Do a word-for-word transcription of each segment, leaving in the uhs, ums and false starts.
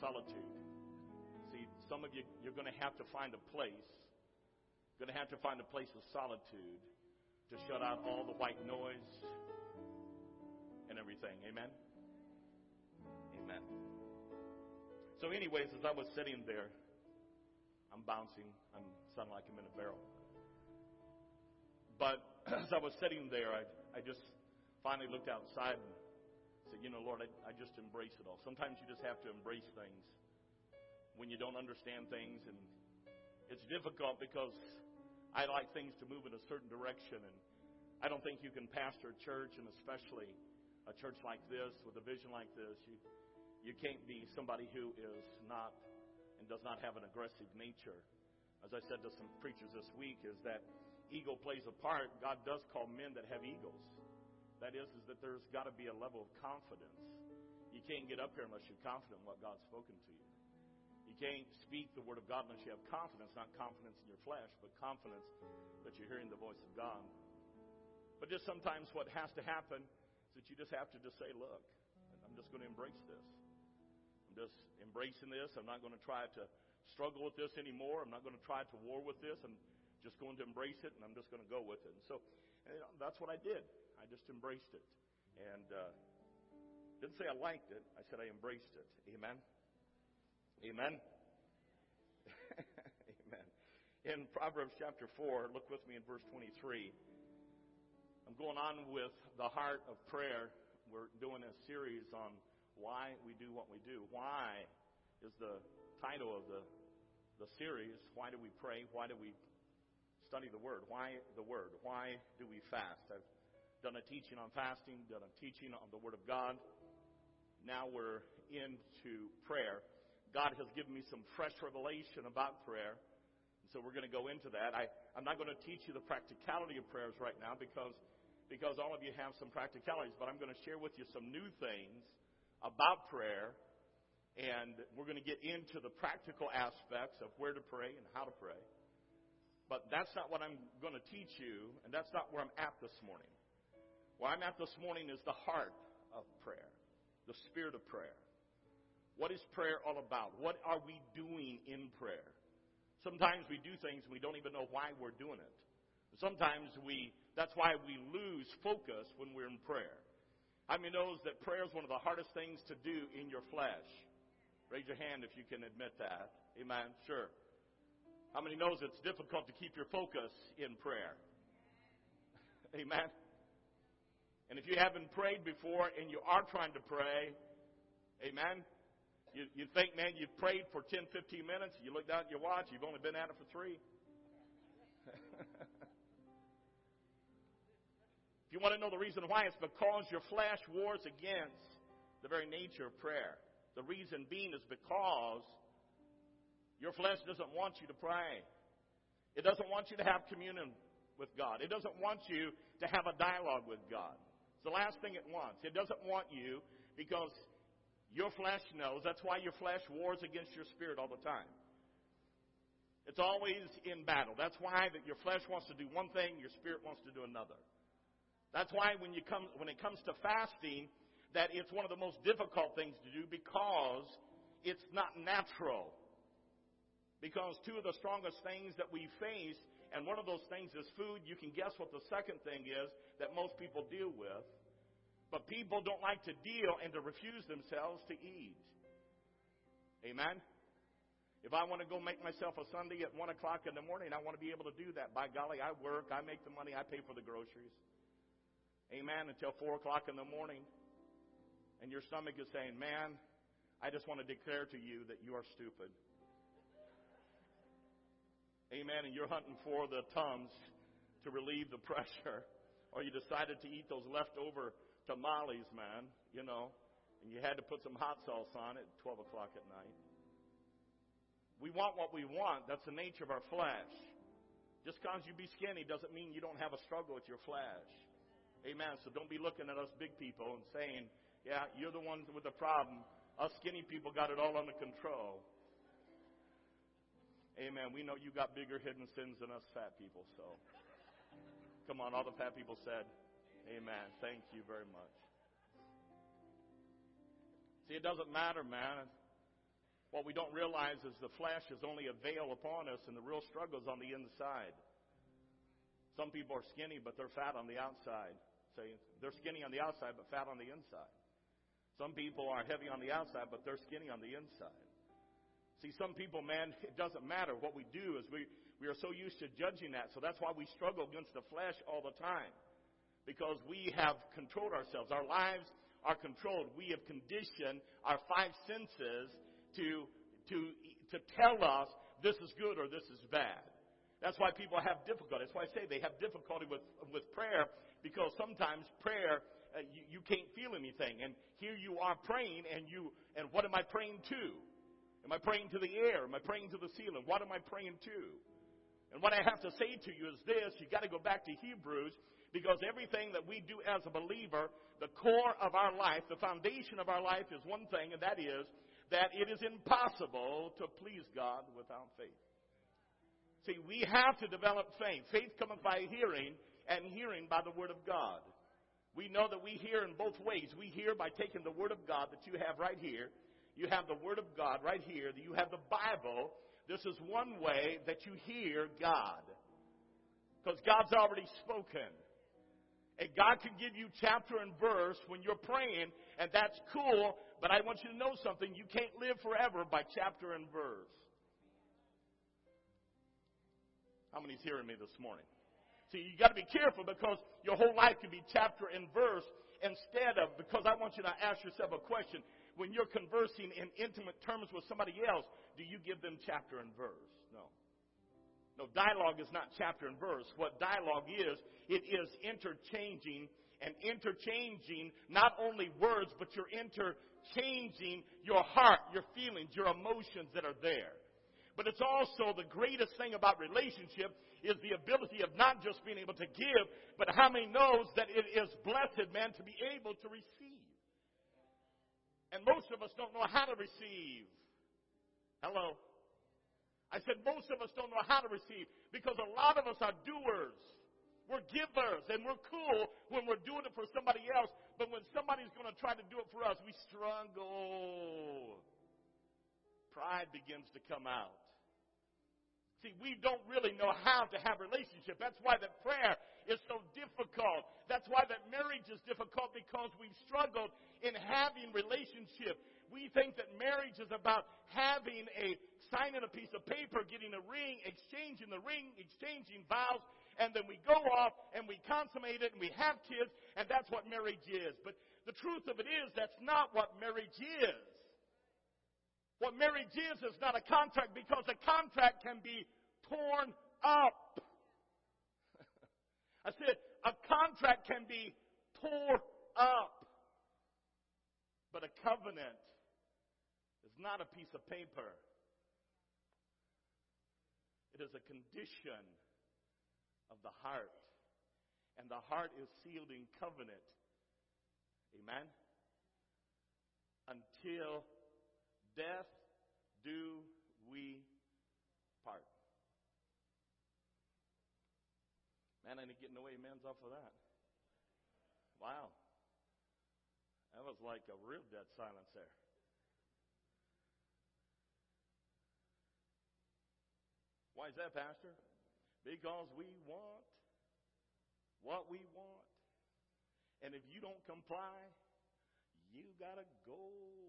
solitude. See, some of you, you're going to have to find a place, going to have to find a place of solitude to shut out all the white noise and everything. Amen? Amen. So anyways, as I was sitting there, I'm bouncing. I'm sounding like I'm in a barrel. But as I was sitting there, I, I just finally looked outside and said, you know, Lord, I, I just embrace it all. Sometimes you just have to embrace things when you don't understand things. And it's difficult because I like things to move in a certain direction. And I don't think you can pastor a church, and especially a church like this with a vision like this. You, you can't be somebody who is not and does not have an aggressive nature. As I said to some preachers this week, is that ego plays a part. God does call men that have egos. That is, is that there's got to be a level of confidence. You can't get up here unless you're confident in what God's spoken to you. You can't speak the word of God unless you have confidence, not confidence in your flesh, but confidence that you're hearing the voice of God. But just sometimes what has to happen is that you just have to just say, look, I'm just going to embrace this. I'm just embracing this. I'm not going to try to struggle with this anymore. I'm not going to try to war with this. I'm just going to embrace it, and I'm just going to go with it. And so and, you know, that's what I did. I just embraced it. And uh, didn't say I liked it. I said I embraced it. Amen? Amen? Amen. In Proverbs chapter four, look with me in verse twenty-three. I'm going on with the heart of prayer. We're doing a series on why we do what we do. Why is the title of the, the series. Why do we pray? Why do we study the Word? Why the Word? Why do we fast? I've done a teaching on fasting, done a teaching on the Word of God. Now we're into prayer. God has given me some fresh revelation about prayer. And so we're going to go into that. I, I'm not going to teach you the practicality of prayers right now because, because all of you have some practicalities. But I'm going to share with you some new things about prayer. And we're going to get into the practical aspects of where to pray and how to pray. But that's not what I'm going to teach you. And that's not where I'm at this morning. Where I'm at this morning is the heart of prayer. The spirit of prayer. What is prayer all about? What are we doing in prayer? Sometimes we do things and we don't even know why we're doing it. Sometimes we, that's why we lose focus when we're in prayer. How many knows that prayer is one of the hardest things to do in your flesh? Raise your hand if you can admit that. Amen? Sure. How many knows it's difficult to keep your focus in prayer? Amen? And if you haven't prayed before and you are trying to pray, amen, you, you think, man, you've prayed for ten, fifteen minutes, you look down at your watch, you've only been at it for three. If you want to know the reason why, it's because your flesh wars against the very nature of prayer. The reason being is because your flesh doesn't want you to pray. It doesn't want you to have communion with God. It doesn't want you to have a dialogue with God. It's the last thing it wants. It doesn't want you because your flesh knows. That's why your flesh wars against your spirit all the time. It's always in battle. That's why that your flesh wants to do one thing, your spirit wants to do another. That's why when you come, when it comes to fasting, that it's one of the most difficult things to do because it's not natural. Because two of the strongest things that we face, and one of those things is food. You can guess what the second thing is that most people deal with. But people don't like to deal and to refuse themselves to eat. Amen? If I want to go make myself a Sunday at one o'clock in the morning, I want to be able to do that. By golly, I work, I make the money, I pay for the groceries. Amen? Until four o'clock in the morning. And your stomach is saying, man, I just want to declare to you that you are stupid. Amen. And you're hunting for the Tums to relieve the pressure. Or you decided to eat those leftover tamales, man, you know, and you had to put some hot sauce on it at twelve o'clock at night. We want what we want. That's the nature of our flesh. Just because you be skinny doesn't mean you don't have a struggle with your flesh. Amen. So don't be looking at us big people and saying, yeah, you're the ones with the problem. Us skinny people got it all under control. Amen. We know you got bigger hidden sins than us fat people, so. Come on, all the fat people said, amen. Thank you very much. See, it doesn't matter, man. What we don't realize is the flesh is only a veil upon us, and the real struggle is on the inside. Some people are skinny, but they're fat on the outside. Say, they're skinny on the outside, but fat on the inside. Some people are heavy on the outside, but they're skinny on the inside. See, some people, man, it doesn't matter. What we do is we, we are so used to judging that. So that's why we struggle against the flesh all the time. Because we have controlled ourselves. Our lives are controlled. We have conditioned our five senses to, to, to tell us this is good or this is bad. That's why people have difficulty. That's why I say they have difficulty with, with prayer, because sometimes prayer, uh, you, you can't feel anything. And here you are praying, and you and what am I praying to? Am I praying to the air? Am I praying to the ceiling? What am I praying to? And what I have to say to you is this: you got to go back to Hebrews, because everything that we do as a believer, the core of our life, the foundation of our life is one thing, and that is that it is impossible to please God without faith. See, we have to develop faith. Faith cometh by hearing, and hearing by the Word of God. We know that we hear in both ways. We hear by taking the Word of God that you have right here. You have the Word of God right here. You have the Bible. This is one way that you hear God, because God's already spoken. And God can give you chapter and verse when you're praying, and that's cool, but I want you to know something. You can't live forever by chapter and verse. How many's hearing me this morning? See, you got to be careful, because your whole life can be chapter and verse instead of, because I want you to ask yourself a question. When you're conversing in intimate terms with somebody else, do you give them chapter and verse? No. No, dialogue is not chapter and verse. What dialogue is, it is interchanging, and interchanging not only words, but you're interchanging your heart, your feelings, your emotions that are there. But it's also the greatest thing about relationship is the ability of not just being able to give, but how many knows that it is blessed, man, to be able to receive. And most of us don't know how to receive. Hello? I said most of us don't know how to receive, because a lot of us are doers. We're givers, and we're cool when we're doing it for somebody else. But when somebody's going to try to do it for us, we struggle. Pride begins to come out. See, we don't really know how to have a relationship. That's why that prayer is so difficult. That's why that marriage is difficult, because we've struggled in having relationship. We think that marriage is about having a, signing a piece of paper, getting a ring, exchanging the ring, exchanging vows, and then we go off and we consummate it and we have kids, and that's what marriage is. But the truth of it is, that's not what marriage is. What marriage is is not a contract, because a contract can be torn up. I said a contract can be torn up. But a covenant is not a piece of paper. It is a condition of the heart. And the heart is sealed in covenant. Amen? Until death do we part. Man, I ain't getting no amens off of that. Wow. That was like a real dead silence there. Why is that, Pastor? Because we want what we want. And if you don't comply, you got to go.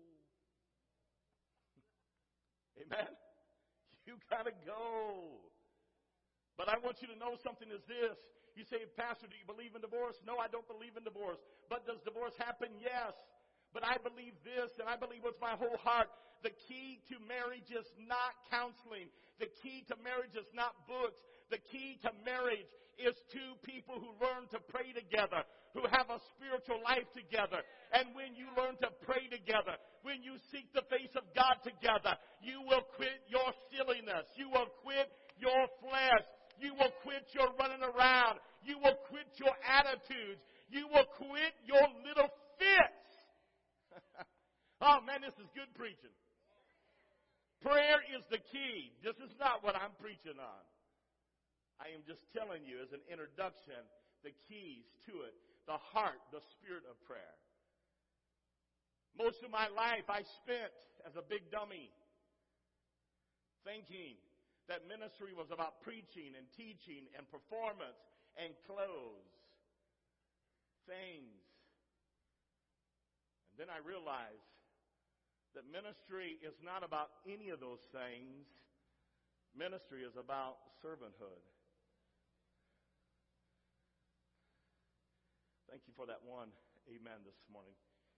Amen? You got to go. But I want you to know something is this. You say, Pastor, do you believe in divorce? No, I don't believe in divorce. But does divorce happen? Yes. But I believe this, and I believe with my whole heart, the key to marriage is not counseling. The key to marriage is not books. The key to marriage is two people who learn to pray together, who have a spiritual life together. And when you learn to pray together, when you seek the face of God together, you will quit your silliness. You will quit your flesh. You will quit your running around. You will quit your attitudes. You will quit your little fits. Oh, man, this is good preaching. Prayer is the key. This is not what I'm preaching on. I am just telling you as an introduction the keys to it, the heart, the spirit of prayer. Most of my life I spent as a big dummy. thinking that ministry was about preaching and teaching and performance and clothes, things. And then I realized that ministry is not about any of those things. Ministry is about servanthood. Thank you for that one amen this morning.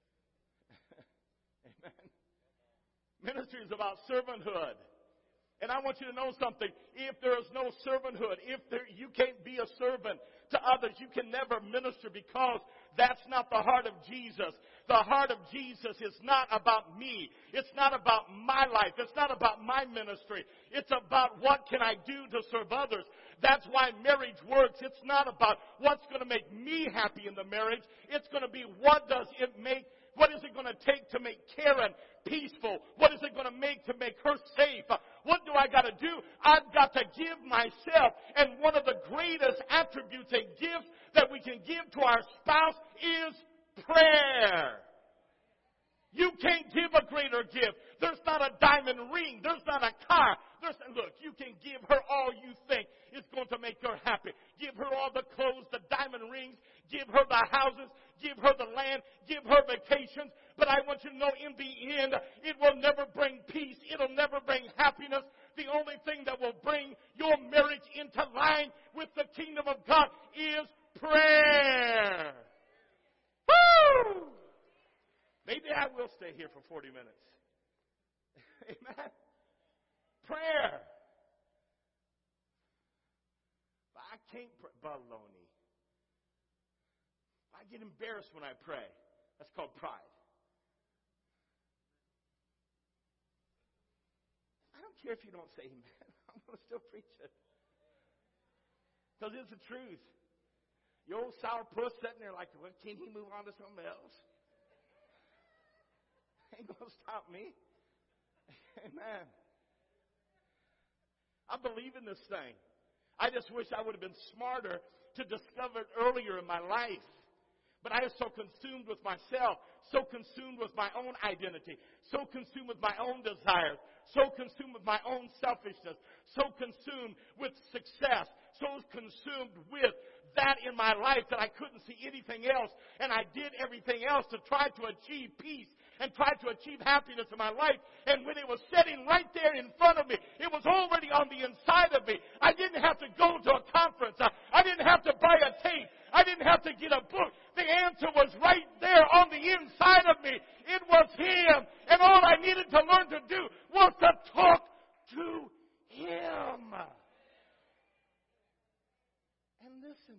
Amen. Ministry is about servanthood. And I want you to know something. If there is no servanthood, if there, you can't be a servant to others, you can never minister, because that's not the heart of Jesus. The heart of Jesus is not about me. It's not about my life. It's not about my ministry. It's about what can I do to serve others. That's why marriage works. It's not about what's going to make me happy in the marriage. It's going to be what does it make What is it going to take to make Karen peaceful? What is it going to make to make her safe? What do I got to do? I've got to give myself. And one of the greatest attributes and gifts that we can give to our spouse is prayer. You can't give a greater gift. There's not a diamond ring. There's not a car. There's, look, you can give her all you think is going to make her happy. Give her all the clothes, the diamond rings. Give her the houses. Give her the land. Give her vacations. But I want you to know, in the end, it will never bring peace. It'll never bring happiness. The only thing that will bring your marriage into line with the kingdom of God is prayer. Woo! Maybe I will stay here for forty minutes. Amen. Prayer. But I can't pray. Baloney. I get embarrassed when I pray. That's called pride. I don't care if you don't say amen. I'm going to still preach it. Because it's the truth. Your old sourpuss sitting there like, well, can he move on to something else? Ain't going to stop me. Amen. I believe in this thing. I just wish I would have been smarter to discover it earlier in my life. But I was so consumed with myself, so consumed with my own identity, so consumed with my own desires, so consumed with my own selfishness, so consumed with success, so consumed with that in my life that I couldn't see anything else. And I did everything else to try to achieve peace and tried to achieve happiness in my life. And when it was sitting right there in front of me, it was already on the inside of me. I didn't have to go to a conference. I, I didn't have to buy a tape. I didn't have to get a book. The answer was right there on the inside of me. It was Him. And all I needed to learn to do was to talk to Him. And listen.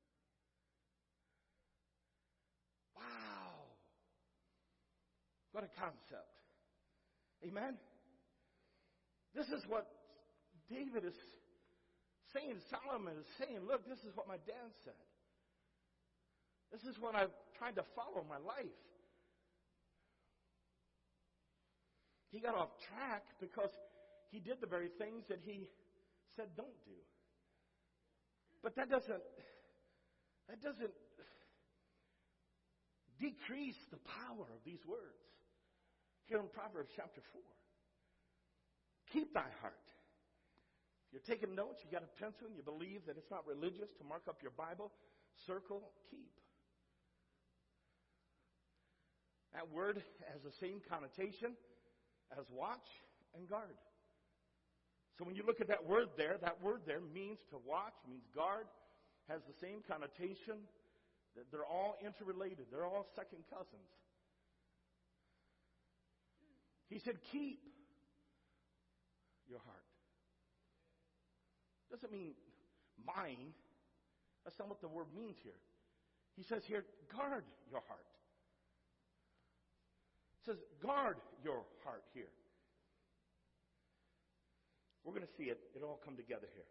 Wow. What a concept. Amen? This is what David is saying. Solomon is saying, look, this is what my dad said. This is what I've tried to follow my life. He got off track because he did the very things that he said don't do. But that doesn't, that doesn't decrease the power of these words. Here in Proverbs chapter four. Keep thy heart. If you're taking notes, you got a pencil, and you believe that it's not religious to mark up your Bible, circle, keep. That word has the same connotation as watch and guard. So when you look at that word there, that word there means to watch, means guard, has the same connotation. That they're all interrelated. They're all second cousins. He said, keep your heart. Doesn't mean mine. That's not what the word means here. He says here, guard your heart. It says, guard your heart here. We're going to see it. It'll all come together here.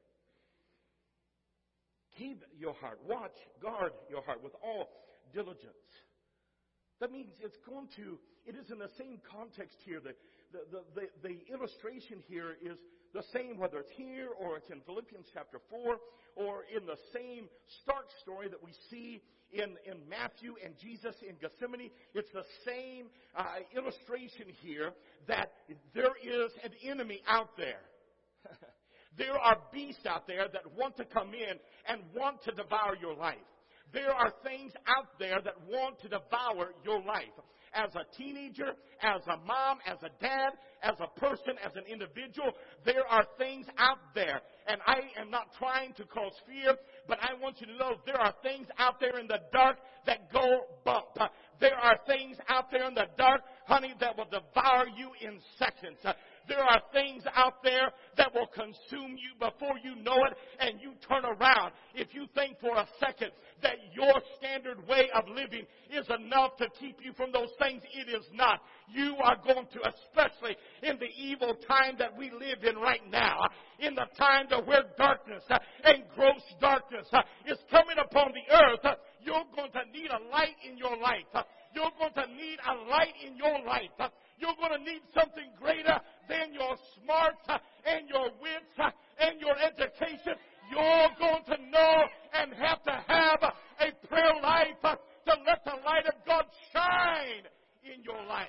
Keep your heart. Watch, guard your heart with all diligence. That means it's going to, it is in the same context here. The, the, the, the, the illustration here is the same, whether it's here or it's in Philippians chapter four or in the same stark story that we see in, in Matthew and Jesus in Gethsemane. It's the same uh, illustration here that there is an enemy out there. There are beasts out there that want to come in and want to devour your life. There are things out there that want to devour your life. As a teenager, as a mom, as a dad, as a person, as an individual, there are things out there. And I am not trying to cause fear, but I want you to know there are things out there in the dark that go bump. There are things out there in the dark, honey, that will devour you in seconds. There are things out there that will consume you before you know it, and you turn around. If you think for a second that your standard way of living is enough to keep you from those things, it is not. You are going to, especially in the evil time that we live in right now, in the time to where darkness and gross darkness is coming upon the earth, you're going to need a light in your life. You're going to need a light in your life. You're going to need something greater than your smarts and your wits and your education. You're going to know and have to have a prayer life to let the light of God shine in your life.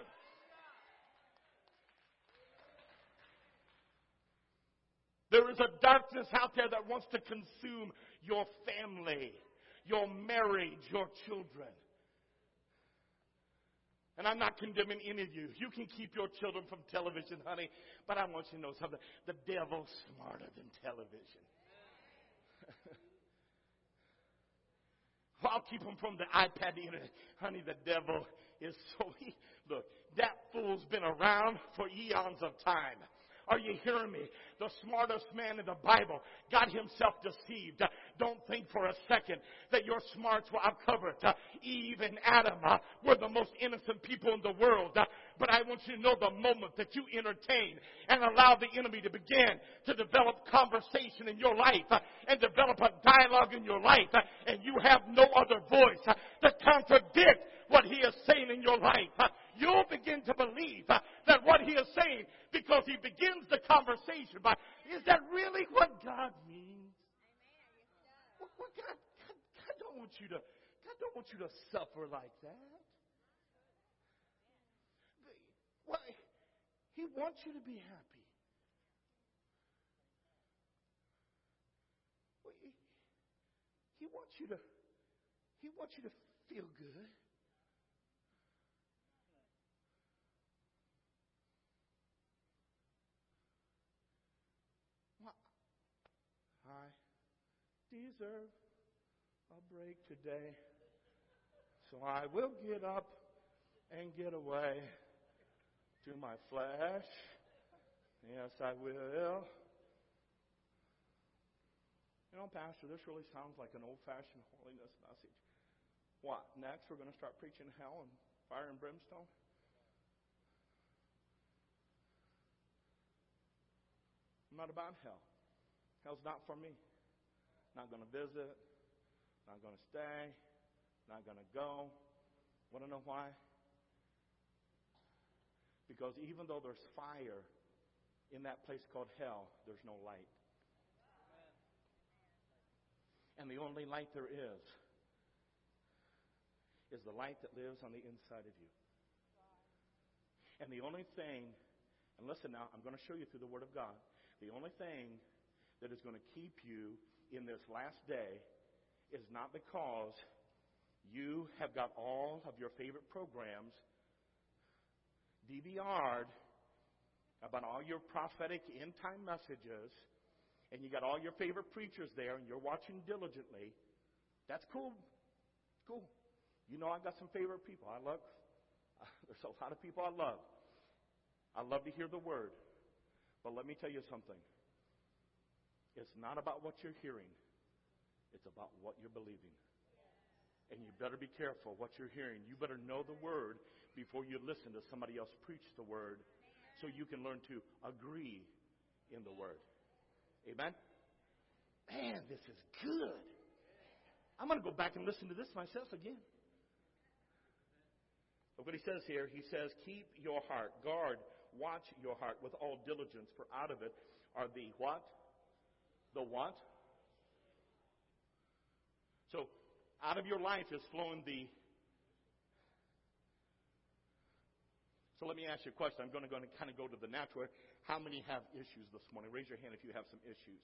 There is a darkness out there that wants to consume your family, your marriage, your children. And I'm not condemning any of you. You can keep your children from television, honey. But I want you to know something. The devil's smarter than television. Well, I'll keep them from the iPad, the internet. Honey, the devil is so... He, look, that fool's been around for eons of time. Are you hearing me? The smartest man in the Bible got himself deceived. Don't think for a second that your smarts were uncovered. Eve and Adam were the most innocent people in the world. But I want you to know the moment that you entertain and allow the enemy to begin to develop conversation in your life and develop a dialogue in your life, and you have no other voice to contradict what he is saying in your life, you'll begin to believe that what he is saying, because he begins the conversation by, is that really what God means? What, what God, God, God don't want you to, God don't want you to suffer like that. Well, he wants you to be happy. Well, he, he wants you to, he wants you to feel good. I deserve a break today, so I will get up and get away to my flesh. Yes, I will. You know, Pastor, this really sounds like an old-fashioned holiness message. What, next we're going to start preaching hell and fire and brimstone? I'm not about hell. Hell's not for me. Not going to visit. Not going to stay. Not going to go. Want to know why? Because even though there's fire in that place called hell, there's no light. And the only light there is is the light that lives on the inside of you. And the only thing, and listen now, I'm going to show you through the Word of God, the only thing that is going to keep you in this last day is not because you have got all of your favorite programs D V R'd about all your prophetic end-time messages, and you got all your favorite preachers there, and you're watching diligently. That's cool. Cool. You know I've got some favorite people. I love, uh, there's a lot of people I love. I love to hear the Word. But let me tell you something. It's not about what you're hearing. It's about what you're believing. And you better be careful what you're hearing. You better know the Word before you listen to somebody else preach the Word, so you can learn to agree in the Word. Amen? Man, this is good. I'm going to go back and listen to this myself again. Look what he says here. He says, keep your heart, guard, watch your heart with all diligence, for out of it are the what? The what? So, out of your life is flowing the... So let me ask you a question. I'm going to, going to kind of go to the natural. How many have issues this morning? Raise your hand if you have some issues.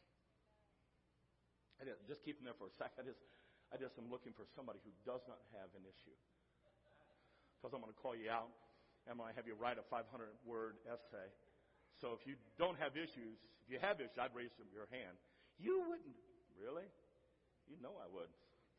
I just, just keep them there for a second. I just, I just am looking for somebody who does not have an issue. Because I'm going to call you out. I'm going to have you write a five hundred word essay. So if you don't have issues, if you have issues, I'd raise your hand. You wouldn't. Really? You know I would.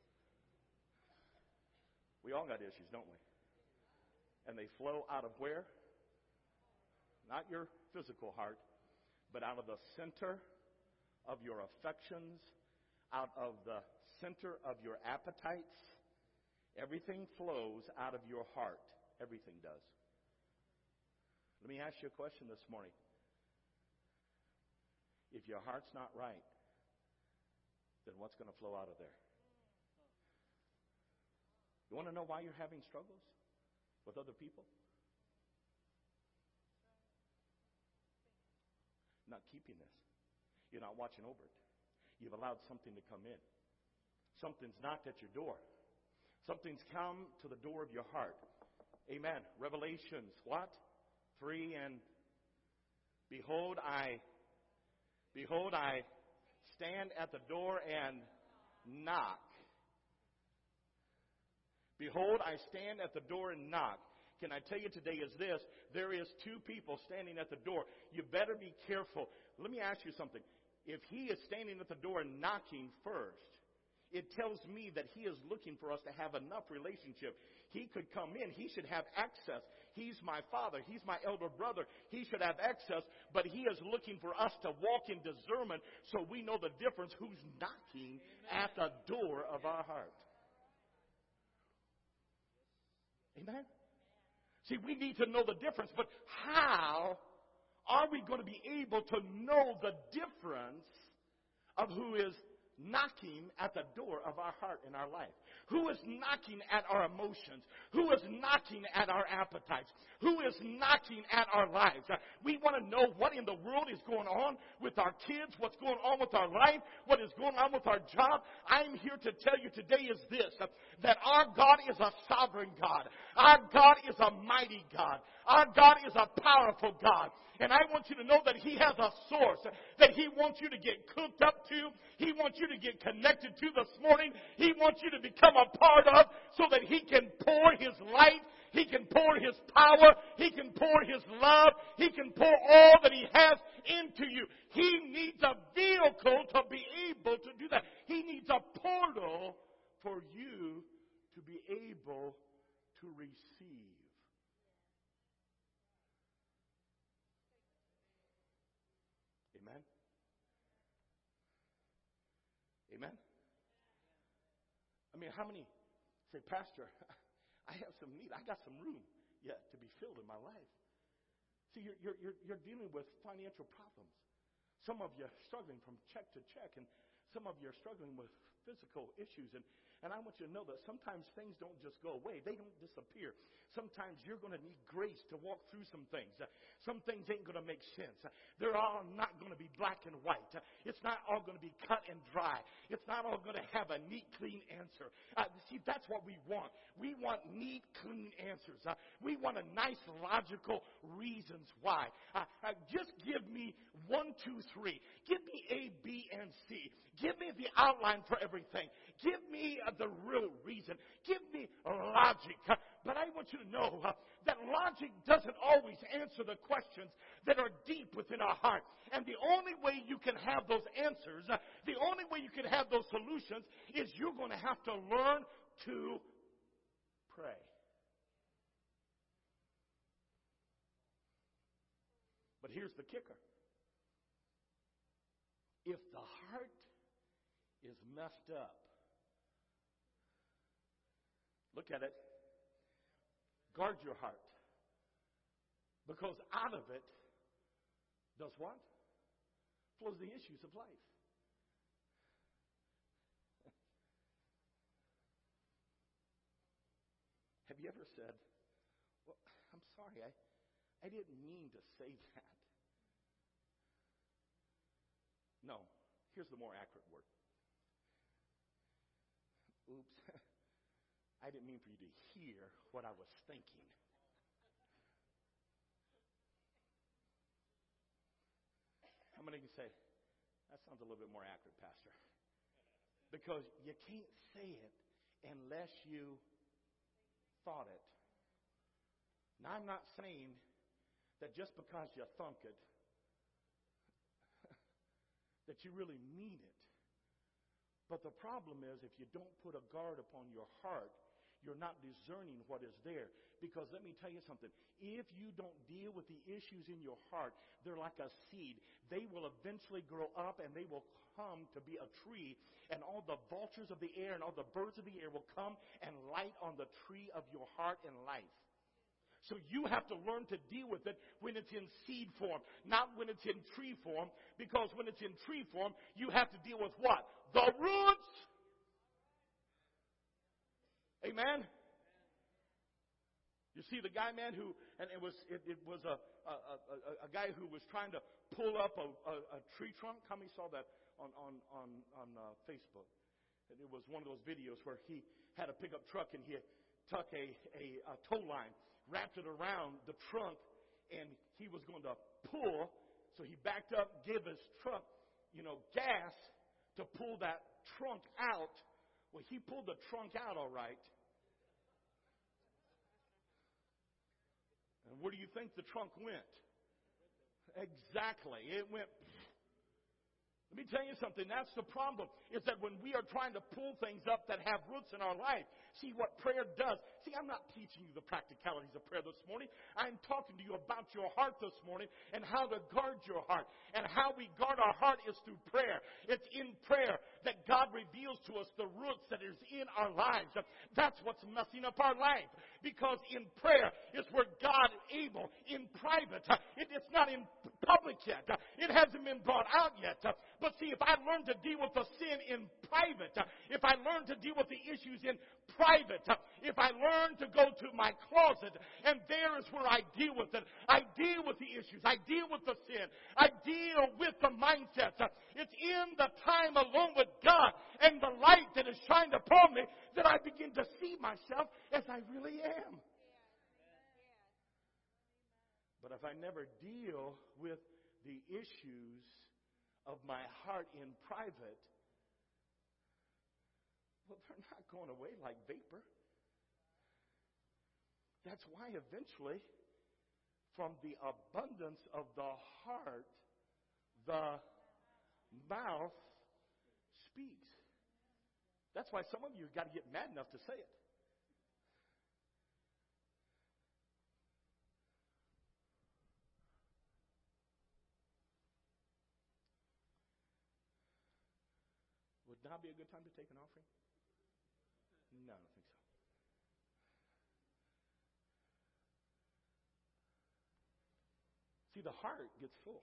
We all got issues, don't we? And they flow out of where? Not your physical heart, but out of the center of your affections, out of the center of your appetites. Everything flows out of your heart. Everything does. Let me ask you a question this morning. If your heart's not right, then what's going to flow out of there? You want to know why you're having struggles with other people? Not keeping this. You're not watching over it. You've allowed something to come in. Something's knocked at your door. Something's come to the door of your heart. Amen. Revelations, what? Three, and behold, I, behold, I stand at the door and knock. Behold, I stand at the door and knock. Can I tell you today is this? There is two people standing at the door. You better be careful. Let me ask you something. If he is standing at the door and knocking first, it tells me that he is looking for us to have enough relationship. He could come in. He should have access. He's my father. He's my elder brother. He should have access, but he is looking for us to walk in discernment so we know the difference who's knocking at the door of our heart. Amen? See, we need to know the difference, but how are we going to be able to know the difference of who is knocking at the door of our heart in our life? Who is knocking at our emotions? Who is knocking at our appetites? Who is knocking at our lives? Uh, we want to know what in the world is going on with our kids, what's going on with our life, what is going on with our job. I'm here to tell you today is this, uh, that our God is a sovereign God. Our God is a mighty God. Our God is a powerful God. And I want you to know that he has a source that he wants you to get cooked up to. He wants you to get connected to this morning. He wants you to become a part of so that he can pour his light. He can pour his power. He can pour his love. He can pour all that he has into you. He needs a vehicle to be able to do that. He needs a portal for you to be able to receive. Amen? Amen? I mean, how many say, Pastor, I have some need. I got some room yet to be filled in my life. See, you're, you're, you're, you're dealing with financial problems. Some of you are struggling from check to check, and some of you are struggling with physical issues. And, and I want you to know that sometimes things don't just go away. They don't disappear. Sometimes you're going to need grace to walk through some things. Uh, some things ain't going to make sense. Uh, they're all not going to be black and white. Uh, it's not all going to be cut and dry. It's not all going to have a neat, clean answer. Uh, see, that's what we want. We want neat, clean answers. Uh, we want a nice, logical reasons why. Uh, uh, just give me one, two, three. Give me A, B, and C. Give me the outline for everything. Give me uh, the real reason. Give me logic. Uh, but I want you to know uh, that logic doesn't always answer the questions that are deep within our heart. And the only way you can have those answers, uh, the only way you can have those solutions is you're going to have to learn to pray. But here's the kicker. If the heart is messed up, look at it. Guard your heart. Because out of it does what? Flows the issues of life. Have you ever said, well, I'm sorry, I, I didn't mean to say that. No, here's the more accurate word. Oops, I didn't mean for you to hear what I was thinking. How many can say, that sounds a little bit more accurate, Pastor? Because you can't say it unless you thought it. Now, I'm not saying that just because you thunk it, that you really mean it. But the problem is, if you don't put a guard upon your heart, you're not discerning what is there. Because let me tell you something. If you don't deal with the issues in your heart, they're like a seed. They will eventually grow up and they will come to be a tree. And all the vultures of the air and all the birds of the air will come and light on the tree of your heart and life. So you have to learn to deal with it when it's in seed form, not when it's in tree form. Because when it's in tree form, you have to deal with what? The roots. Amen? You see the guy, man, who, and it was it, it was a, a, a, a guy who was trying to pull up a, a, a tree trunk. How many saw that on, on, on, on uh, Facebook? And it was one of those videos where he had a pickup truck and he took a, a, a tow line, wrapped it around the trunk, and he was going to pull. So he backed up, gave his truck, you know, gas to pull that trunk out. Well, he pulled the trunk out all right. And where do you think the trunk went? Exactly. It went... Let me tell you something. That's the problem, is that when we are trying to pull things up that have roots in our life, see what prayer does. See, I'm not teaching you the practicalities of prayer this morning. I'm talking to you about your heart this morning and how to guard your heart. And how we guard our heart is through prayer. It's in prayer that God reveals to us the roots that is in our lives. That's what's messing up our life. Because in prayer is where God is able, in private. It, it's not in public yet. It hasn't been brought out yet. But see, if I learn to deal with the sin in private, if I learn to deal with the issues in private, if I learn to go to my closet, and there is where I deal with it. I deal with the issues. I deal with the sin. I deal with the mindsets. It's in the time alone with God and the light that is shining upon me that I begin to see myself as I really am. But if I never deal with the issues of my heart in private, well, they're not going away like vapor. That's why eventually, from the abundance of the heart, the mouth speaks. That's why some of you have got to get mad enough to say it. Would now be a good time to take an offering? No, I don't think so. See, the heart gets full.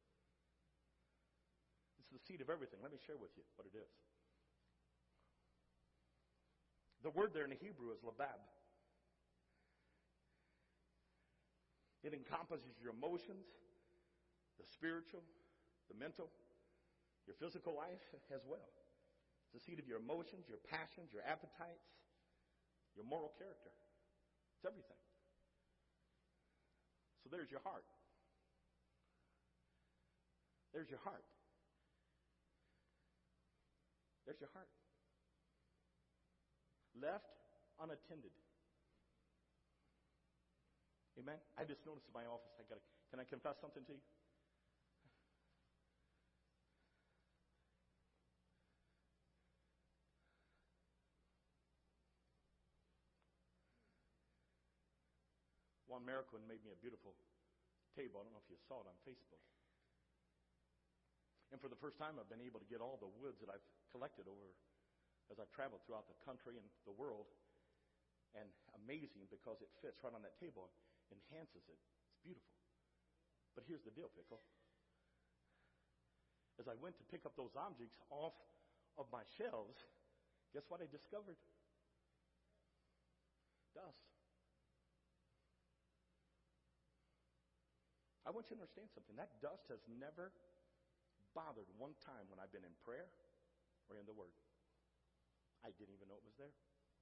It's the seed of everything. Let me share with you what it is. The word there in the Hebrew is labab. It encompasses your emotions, the spiritual, the mental, your physical life as well. It's the seed of your emotions, your passions, your appetites, your moral character. It's everything. So there's your heart. There's your heart. There's your heart. Left unattended. Amen? I just noticed in my office, I gotta, can I confess something to you? Juan Mariquin made me a beautiful table. I don't know if you saw it on Facebook. And for the first time, I've been able to get all the woods that I've collected over as I've traveled throughout the country and the world. And amazing, because it fits right on that table, enhances it. It's beautiful. But here's the deal, Pickle. As I went to pick up those objects off of my shelves, guess what I discovered? Dust. I want you to understand something. That dust has never bothered one time when I've been in prayer or in the Word. I didn't even know it was there.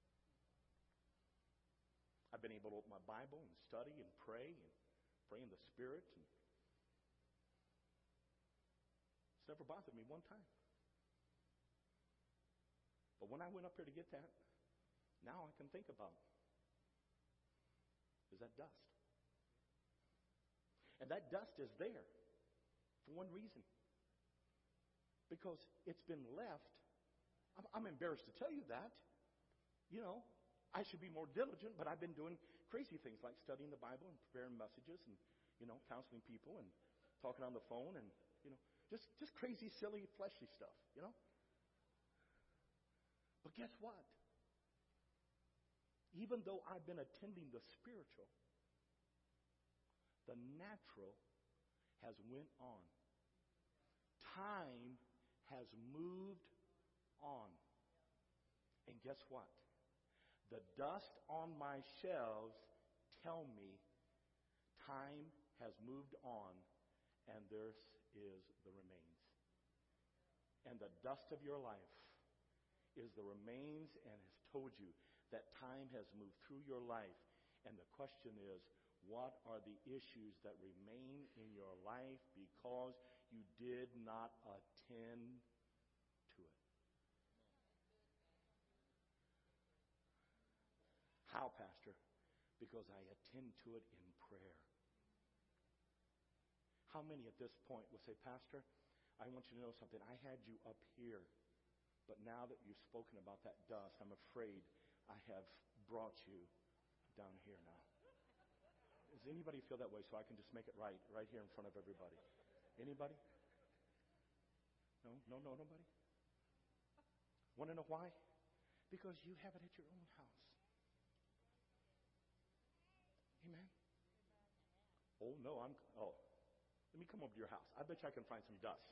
I've been able to open my Bible and study and pray and pray in the Spirit. And ever bothered me one time. But when I went up here to get that, now I can think about is that dust. And that dust is there for one reason. Because it's been left. I'm, I'm embarrassed to tell you that. You know, I should be more diligent, but I've been doing crazy things like studying the Bible and preparing messages and, you know, counseling people and talking on the phone and, you know, just, just crazy, silly, fleshly stuff, you know. But guess what? Even though I've been attending the spiritual, the natural has went on. Time has moved on. And guess what? The dust on my shelves tell me time has moved on and this is the remains. And the dust of your life is the remains and has told you that time has moved through your life. And the question is, what are the issues that remain in your life because you did not attend to it? How, Pastor? Because I attend to it in prayer. How many at this point will say, Pastor, I want you to know something. I had you up here, but now that you've spoken about that dust, I'm afraid I have brought you down here now. Does anybody feel that way so I can just make it right, right here in front of everybody? Anybody? No, no, no, nobody? Want to know why? Because you have it at your own house. Amen? Oh, no, I'm, oh, let me come over to your house. I bet you I can find some dust.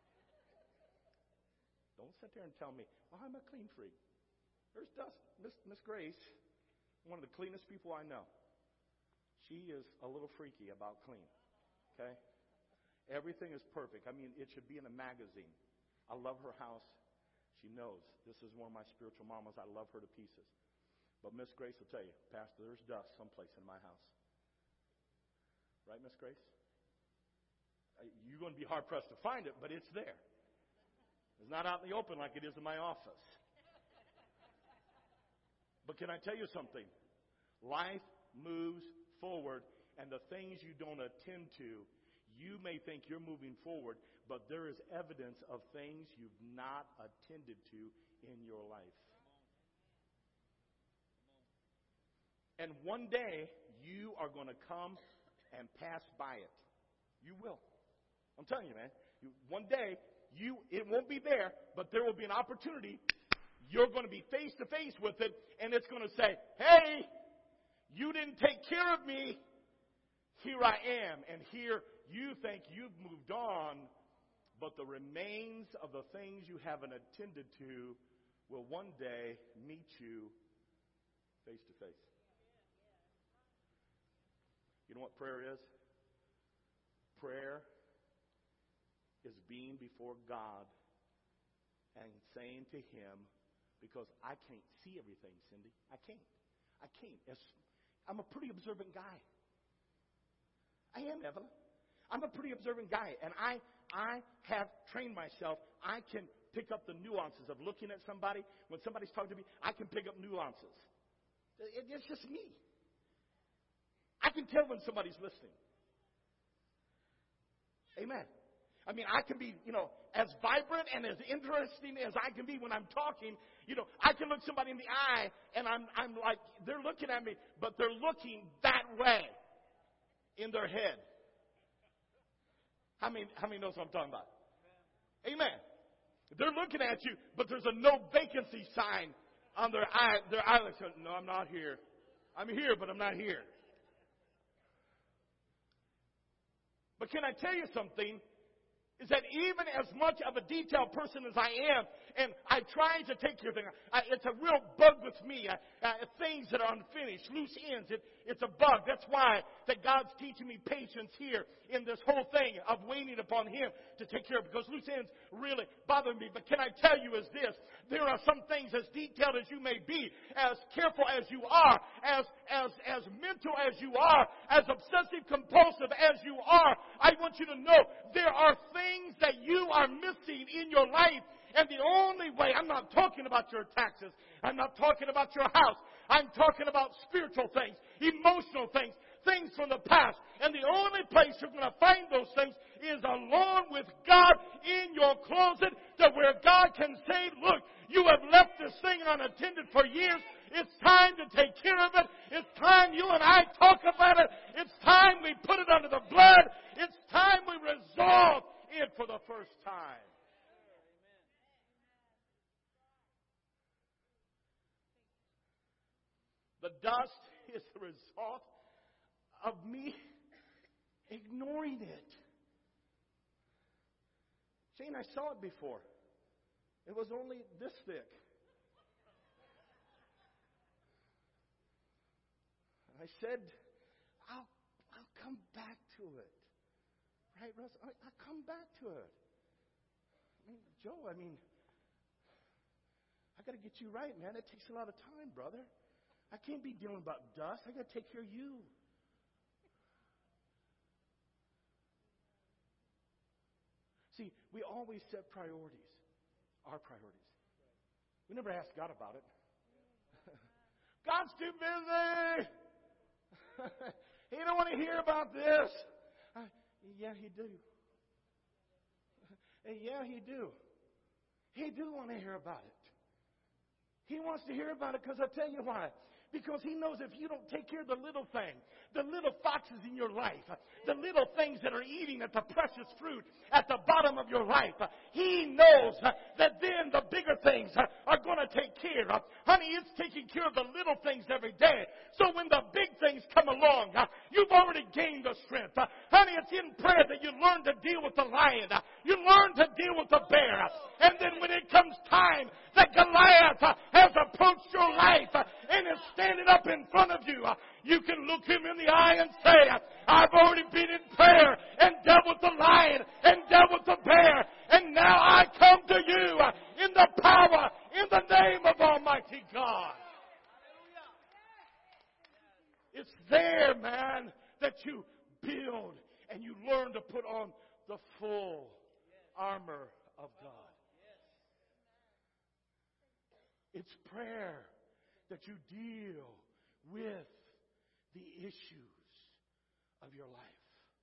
Don't sit there and tell me, well, I'm a clean freak. There's dust. Miss, Miss Grace, one of the cleanest people I know. She is a little freaky about clean, okay? Everything is perfect. I mean, it should be in a magazine. I love her house. She knows this is one of my spiritual mamas. I love her to pieces. But Miss Grace will tell you, Pastor, there's dust someplace in my house. Right, Miss Grace? You're going to be hard-pressed to find it, but it's there. It's not out in the open like it is in my office. But can I tell you something? Life moves forward, and the things you don't attend to, you may think you're moving forward, but there is evidence of things you've not attended to in your life. And one day, you are going to come and pass by it. You will. I'm telling you, man. You, one day, you it won't be there, but there will be an opportunity. You're going to be face to face with it, and it's going to say, hey, you didn't take care of me. Here I am. And here you think you've moved on, but the remains of the things you haven't attended to will one day meet you face to face. You know what prayer is? Prayer is being before God and saying to Him, because I can't see everything, Cindy. I can't. I can't. It's, I'm a pretty observant guy. I am, Evelyn. I'm a pretty observant guy, and I I have trained myself. I can pick up the nuances of looking at somebody. When somebody's talking to me, I can pick up nuances. It, it's just me. I can tell when somebody's listening. Amen. I mean, I can be, you know, as vibrant and as interesting as I can be when I'm talking. You know, I can look somebody in the eye, and I'm I'm like, they're looking at me, but they're looking that way in their head. How many, how many knows what I'm talking about? Amen. They're looking at you, but there's a no vacancy sign on their eye. Their eyelids say, no, I'm not here. I'm here, but I'm not here. But can I tell you something? Is that even as much of a detailed person as I am, and I try to take care of things, I, it's a real bug with me. I, uh, things that are unfinished, loose ends, it, it's a bug. That's why that God's teaching me patience here in this whole thing of waiting upon Him to take care of, because loose ends really bother me. But can I tell you is this, there are some things, as detailed as you may be, as careful as you are, as, as, as mental as you are, as obsessive compulsive as you are, I want you to know there are things that you are missing increasing in your life. And the only way, I'm not talking about your taxes. I'm not talking about your house. I'm talking about spiritual things, emotional things, things from the past. And the only place you're going to find those things is alone with God in your closet, to where God can say, look, you have left this thing unattended for years. It's time to take care of it. It's time you and I talk about it. It's time we put it under the blood. It's time we resolve it for the first time. The dust is the result of me ignoring it. Shane, I saw it before. It was only this thick. I said, I'll, I'll come back to it. Right, Russ? I, I'll come back to it. I mean, Joe, I mean, I got to get you right, man. It takes a lot of time, brother. I can't be dealing about dust. I got to take care of you. See, we always set priorities, our priorities. We never ask God about it. God's too busy. He don't want to hear about this. Uh, yeah, he do. yeah, he do. He do want to hear about it. He wants to hear about it because I'll tell you why. Because he knows if you don't take care of the little thing, the little foxes in your life, the little things that are eating at the precious fruit at the bottom of your life, he knows that then the bigger things are going to take care of. Honey, it's taking care of the little things every day. So when the big things come along, you've already gained the strength. Honey, it's in prayer that you learn to deal with the lion. You learn to deal with the bear. And then when it comes time that Goliath has approached your life and is standing up in front of you, you can look him in the eye and say, I've already been in prayer and dealt with the lion and dealt with the bear, and now I come to you in the power, in the name of Almighty God. It's there, man, that you build and you learn to put on the full armor of God. It's prayer that you deal with the issues of your life.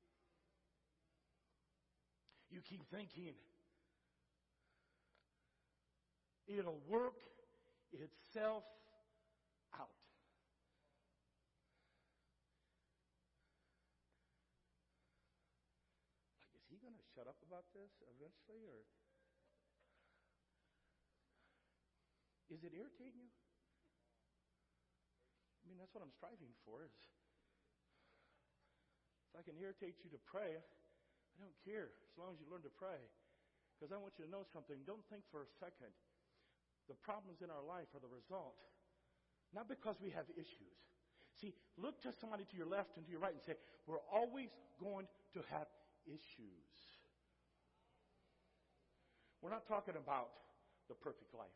You keep thinking it'll work itself out. Like, is he going to shut up about this eventually, or is it irritating you? I mean, that's what I'm striving for. Is if I can irritate you to pray, I don't care as long as you learn to pray. Because I want you to know something. Don't think for a second the problems in our life are the result, not because we have issues. See, look to somebody to your left and to your right and say, we're always going to have issues. We're not talking about the perfect life.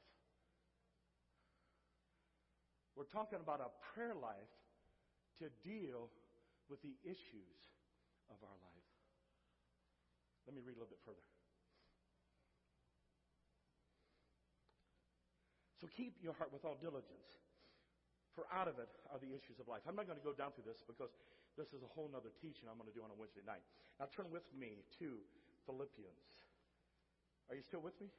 We're talking about a prayer life to deal with the issues of our life. Let me read a little bit further. So keep your heart with all diligence, for out of it are the issues of life. I'm not going to go down through this because this is a whole other teaching I'm going to do on a Wednesday night. Now turn with me to Philippians. Are you still with me?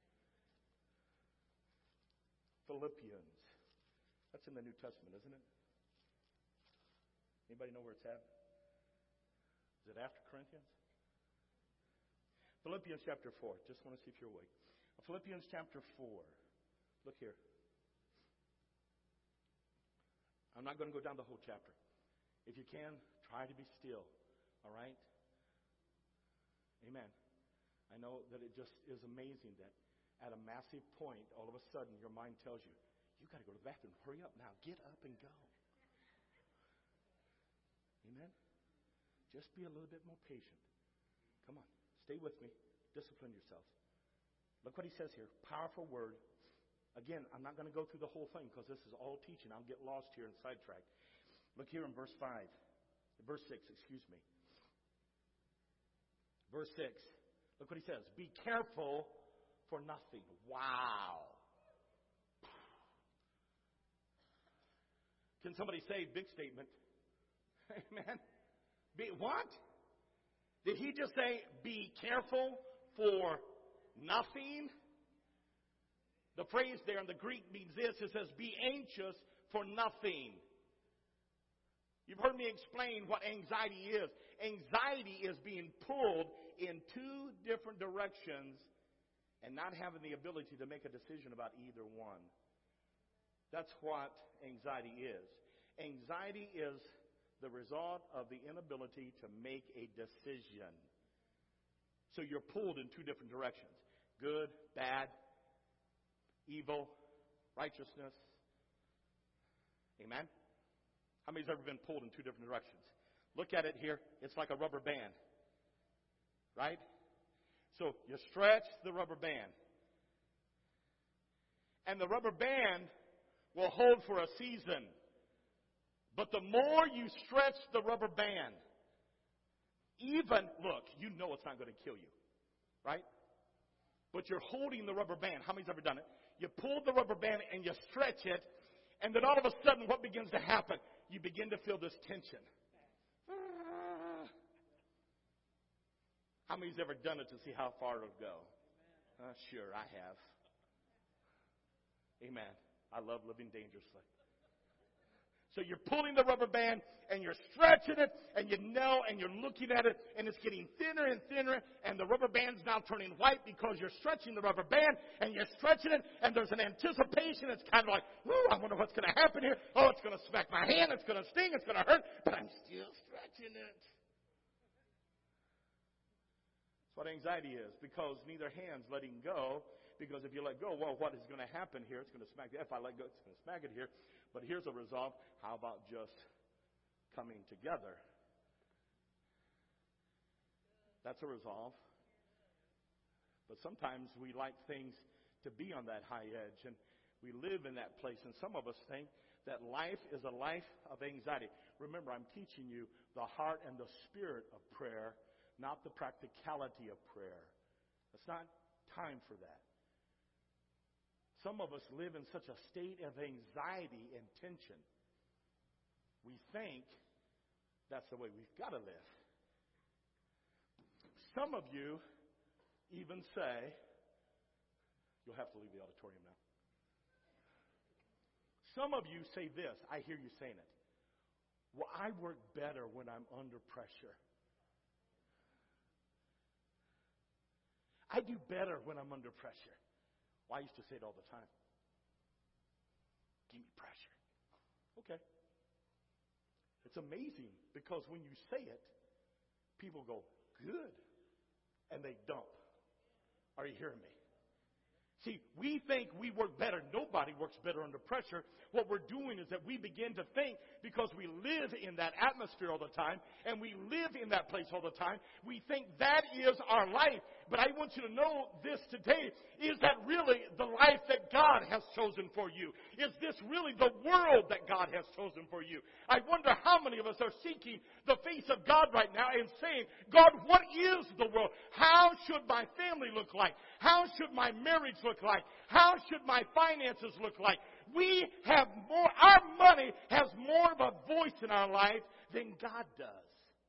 Philippians. That's in the New Testament, isn't it? Anybody know where it's at? Is it after Corinthians? Philippians chapter four. Just want to see if you're awake. Philippians chapter four. Look here. I'm not going to go down the whole chapter. If you can, try to be still. All right? Amen. I know that it just is amazing that at a massive point, all of a sudden, your mind tells you, you got to go to the bathroom. Hurry up now. Get up and go. Amen? Just be a little bit more patient. Come on. Stay with me. Discipline yourself. Look what he says here. Powerful word. Again, I'm not going to go through the whole thing because this is all teaching. I'll get lost here and sidetracked. Look here in verse five. Verse six, excuse me. Verse six. Look what he says. Be careful for nothing. Wow. Can somebody say big statement? Amen. Be, what? Did he just say be careful for nothing? The phrase there in the Greek means this. It says be anxious for nothing. You've heard me explain what anxiety is. Anxiety is being pulled in two different directions and not having the ability to make a decision about either one. That's what anxiety is. Anxiety is the result of the inability to make a decision. So you're pulled in two different directions. Good, bad, evil, righteousness. Amen? How many's ever been pulled in two different directions? Look at it here. It's like a rubber band. Right? So you stretch the rubber band. And the rubber band will hold for a season. But the more you stretch the rubber band, even, look, you know it's not going to kill you. Right? But you're holding the rubber band. How many's ever done it? You pull the rubber band and you stretch it. And then all of a sudden, what begins to happen? You begin to feel this tension. How many's ever done it to see how far it'll go? Uh, sure, I have. Amen. I love living dangerously. So you're pulling the rubber band and you're stretching it and you know and you're looking at it and it's getting thinner and thinner and the rubber band's now turning white because you're stretching the rubber band and you're stretching it and there's an anticipation. It's kind of like, ooh, I wonder what's going to happen here. Oh, it's going to smack my hand. It's going to sting. It's going to hurt. But I'm still stretching it. That's what anxiety is, because neither hand's letting go. Because if you let go, well, what is going to happen here? It's going to smack it. If I let go, it's going to smack it here. But here's a resolve. How about just coming together? That's a resolve. But sometimes we like things to be on that high edge, and we live in that place. And some of us think that life is a life of anxiety. Remember, I'm teaching you the heart and the spirit of prayer, not the practicality of prayer. It's not time for that. Some of us live in such a state of anxiety and tension. We think that's the way we've got to live. Some of you even say, you'll have to leave the auditorium now. Some of you say this, I hear you saying it. Well, I work better when I'm under pressure. I do better when I'm under pressure. Well, I used to say it all the time. Give me pressure. Okay. It's amazing because when you say it, people go, good. And they dump. Are you hearing me? See, we think we work better. Nobody works better under pressure. What we're doing is that we begin to think, because we live in that atmosphere all the time, and we live in that place all the time, we think that is our life. But I want you to know this today. Is that really the life that God has chosen for you? Is this really the world that God has chosen for you? I wonder how many of us are seeking the face of God right now and saying, God, what is the world? How should my family look like? How should my marriage look like? How should my finances look like? We have more, our money has more of a voice in our life than God does.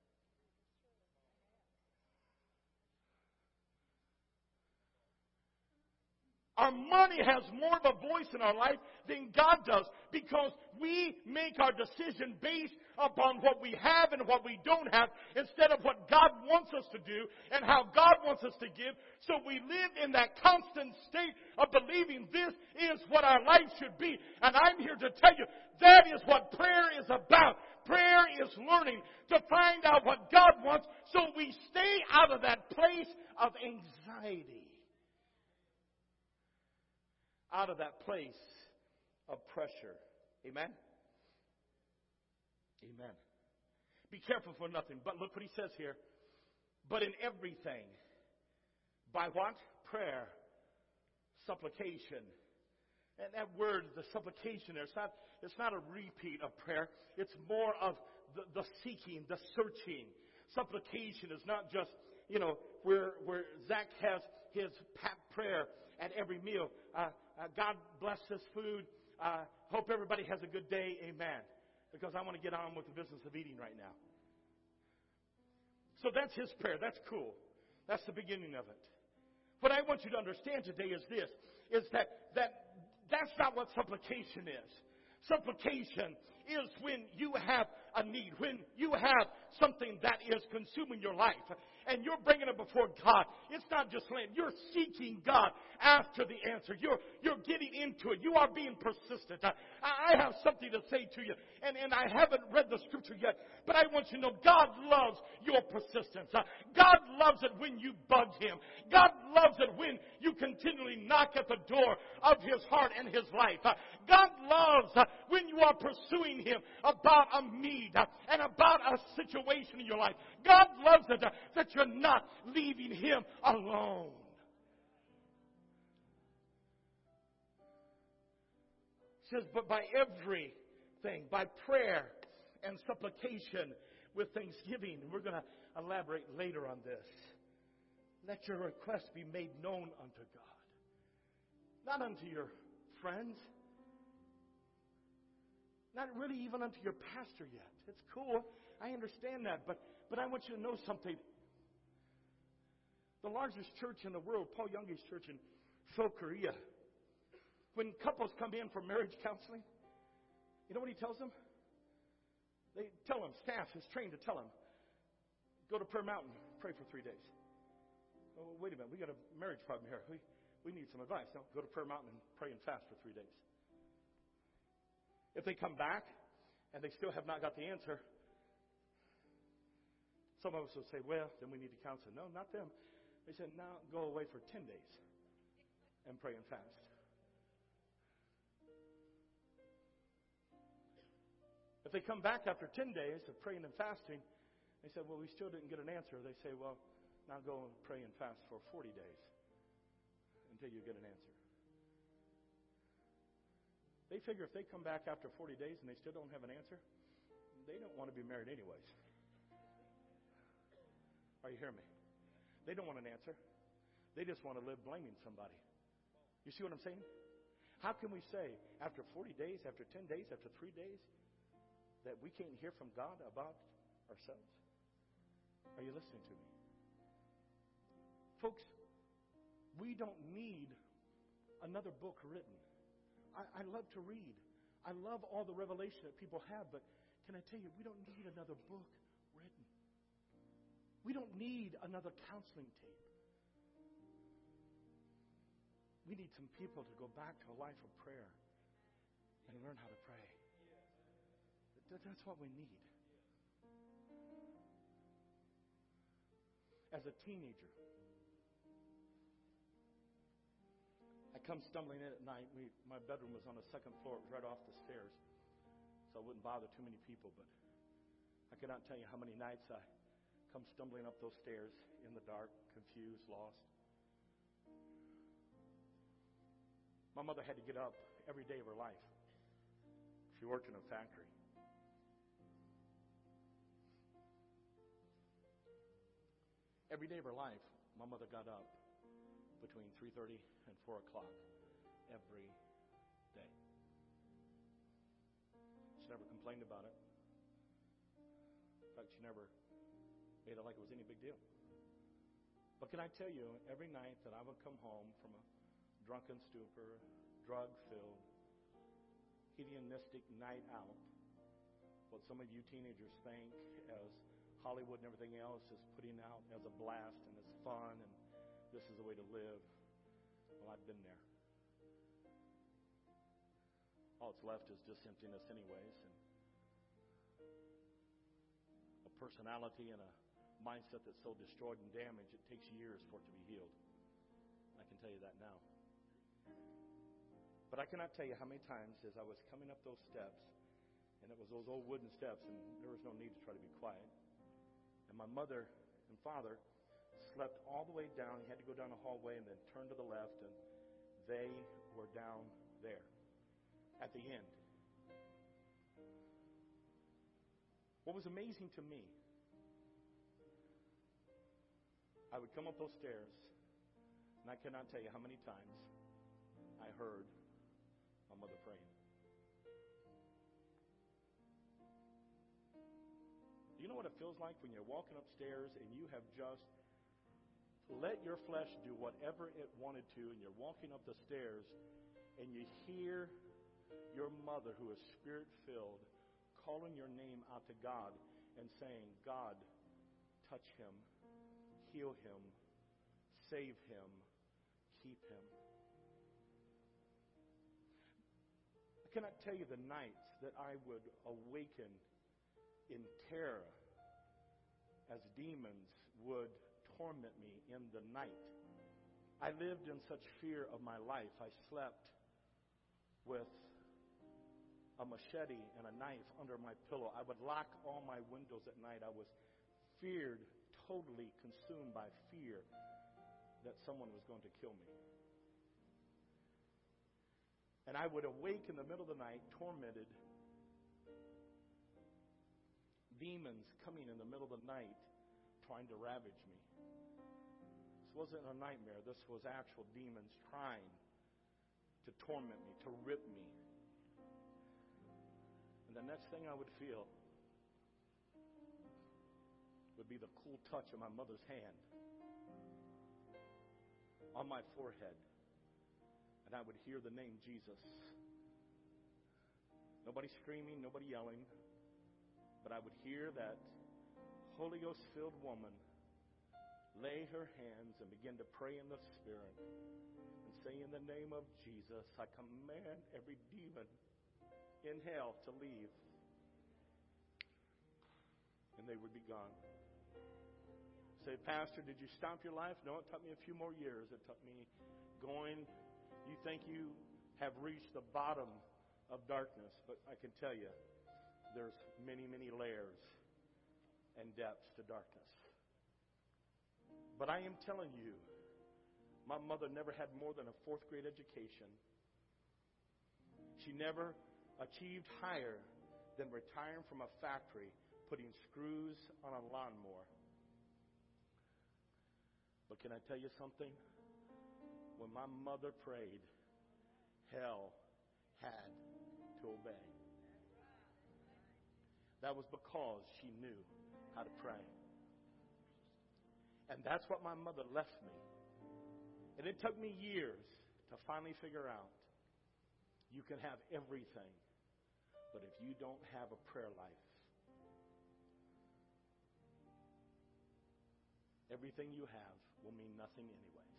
Our money has more of a voice in our life than God does, because we make our decision based upon what we have and what we don't have instead of what God wants us to do and how God wants us to give. So we live in that constant state of believing this is what our life should be. And I'm here to tell you, that is what prayer is about. Prayer is learning to find out what God wants so we stay out of that place of anxiety. Out of that place of pressure. Amen? Amen. Be careful for nothing. But look what he says here. But in everything, by what? Prayer, supplication. And that word, the supplication there, it's not, it's not a repeat of prayer. It's more of the, the seeking, the searching. Supplication is not just, you know, we're, we're Zach has his packed prayer at every meal. Uh, uh, God bless this food. Uh, hope everybody has a good day. Amen. Because I want to get on with the business of eating right now. So that's his prayer. That's cool. That's the beginning of it. What I want you to understand today is this, is that, that that's not what supplication is. Supplication is when you have a need, when you have something that is consuming your life, and you're bringing it before God. It's not just laying. You're seeking God after the answer. You're, you're getting into it. You are being persistent. I, I have something to say to you, and, and I haven't read the scripture yet, but I want you to know God loves your persistence. Uh, God loves it when you bug Him. God loves it when you continually knock at the door of His heart and His life. Uh, God loves uh, when you are pursuing Him about a need uh, and about a situation in your life. God loves it uh, that you're not leaving Him alone. It says, but by everything, by prayer and supplication with thanksgiving. We're going to elaborate later on this. Let your requests be made known unto God. Not unto your friends. Not really even unto your pastor yet. It's cool. I understand that. But, but I want you to know something. The largest church in the world, Paul Youngie's church in Seoul, Korea, when couples come in for marriage counseling, you know what he tells them? They tell him, staff is trained to tell him, go to Prayer Mountain, pray for three days. Oh, wait a minute, we got a marriage problem here. We, we need some advice. No, go to Prayer Mountain and pray and fast for three days. If they come back and they still have not got the answer, some of us will say, well, then we need to counsel. No, not them. They said, now go away for ten days and pray and fast. If they come back after ten days of praying and fasting, they say, well, we still didn't get an answer. They say, well, now go and pray and fast for forty days until you get an answer. They figure if they come back after forty days and they still don't have an answer, they don't want to be married anyways. Are you hearing me? They don't want an answer. They just want to live blaming somebody. You see what I'm saying? How can we say after forty days, after ten days, after three days, that we can't hear from God about ourselves? Are you listening to me? Folks, we don't need another book written. I, I love to read. I love all the revelation that people have, but can I tell you, we don't need another book written. We don't need another counseling tape. We need some people to go back to a life of prayer and learn how to pray. That's what we need. As a teenager, I come stumbling in at night. We, my bedroom was on the second floor. It was right off the stairs, so I wouldn't bother too many people. But I cannot tell you how many nights I come stumbling up those stairs in the dark, confused, lost. My mother had to get up every day of her life. She worked in a factory. Every day of her life, my mother got up between three thirty and four o'clock every day. She never complained about it. In fact, she never made it like it was any big deal. But can I tell you, every night that I would come home from a drunken stupor, drug-filled, hedonistic night out, what some of you teenagers think as Hollywood and everything else is putting out as a blast and as fun and this is the way to live. Well, I've been there. All that's left is just emptiness anyways, and a personality and a mindset that's so destroyed and damaged it takes years for it to be healed. I can tell you that now. But I cannot tell you how many times as I was coming up those steps, and it was those old wooden steps, and there was no need to try to be quiet. And my mother and father slept all the way down. He had to go down a hallway and then turn to the left, and they were down there at the end. What was amazing to me, I would come up those stairs, And I cannot tell you how many times I heard my mother praying. Do you know what it feels like when you're walking upstairs and you have just let your flesh do whatever it wanted to, and you're walking up the stairs and you hear your mother, who is spirit-filled, calling your name out to God and saying, God, touch him, heal him, save him, keep him. I cannot tell you the nights that I would awaken in terror as demons would torment me in the night. I lived in such fear of my life. I slept with a machete and a knife under my pillow. I would lock all my windows at night. I was feared, totally consumed by fear that someone was going to kill me. And I would awake in the middle of the night, tormented, demons coming in the middle of the night, trying to ravage me. This wasn't a nightmare. This was actual demons trying to torment me, to rip me. And the next thing I would feel would be the cool touch of my mother's hand on my forehead. And I would hear the name Jesus. Nobody screaming, nobody yelling. But I would hear that Holy Ghost-filled woman lay her hands and begin to pray in the Spirit and say, in the name of Jesus, I command every demon in hell to leave. And they would be gone. Say, Pastor, did you stop your life? No, it took me a few more years. It took me going. You think you have reached the bottom of darkness, but I can tell you, there's many, many layers and depths to darkness. But I am telling you, my mother never had more than a fourth grade education. She never achieved higher than retiring from a factory, putting screws on a lawnmower. But can I tell you something? When my mother prayed, hell had to obey. That was because she knew how to pray. And that's what my mother left me. And it took me years to finally figure out you can have everything, but if you don't have a prayer life, everything you have will mean nothing anyways.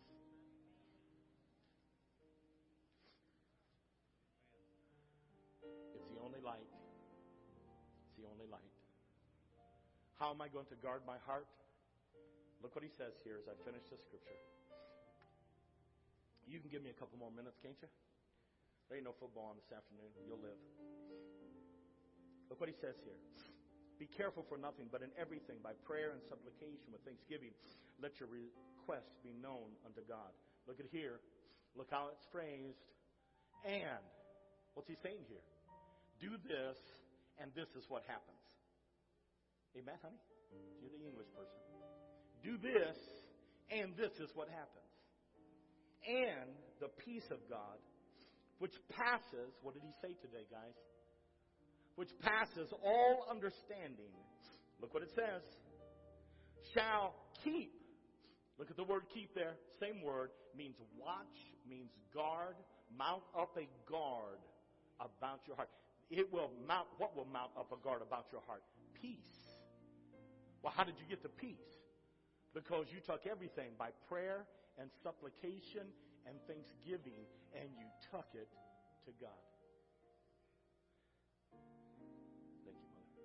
It's the only light. It's the only light. How am I going to guard my heart? Look what he says here as I finish the scripture. You can give me a couple more minutes, can't you? There ain't no football on this afternoon. You'll live. Look what he says here. Be careful for nothing, but in everything, by prayer and supplication with thanksgiving, let your requests be known unto God. Look at here. Look how it's phrased. And, what's he saying here? Do this, and this is what happens. Amen, honey? You're the English person. Do this, and this is what happens. And the peace of God, which passes, what did he say today, guys? Which passes all understanding. Look what it says. Shall keep. Look at the word keep there. Same word. Means watch, means guard. Mount up a guard about your heart. It will mount, what will mount up a guard about your heart? Peace. Well, how did you get the peace? Because you took everything by prayer and supplication and thanksgiving, and you took it to God. Thank you, Mother.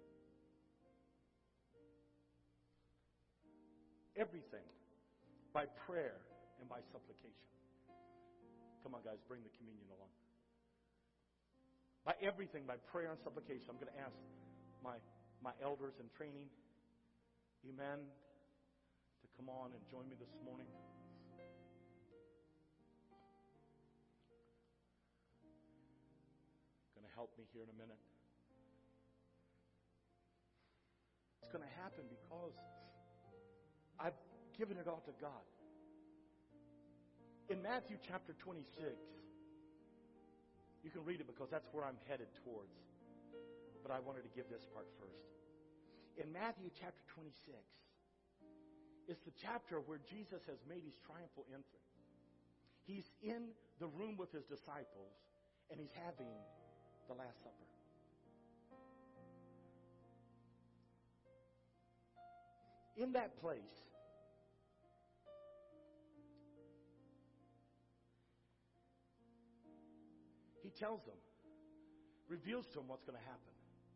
Everything by prayer and by supplication. Come on, guys, bring the communion along. By everything, by prayer and supplication. I'm going to ask my, my elders in training, amen, to come on and join me this morning. Going to help me here in a minute. It's going to happen because I've given it all to God. In Matthew chapter twenty-six, you can read it because that's where I'm headed towards. But I wanted to give this part first. In Matthew chapter twenty-six, it's the chapter where Jesus has made his triumphal entry. He's in the room with his disciples, and he's having the Last Supper. In that place, he tells them, reveals to them what's going to happen.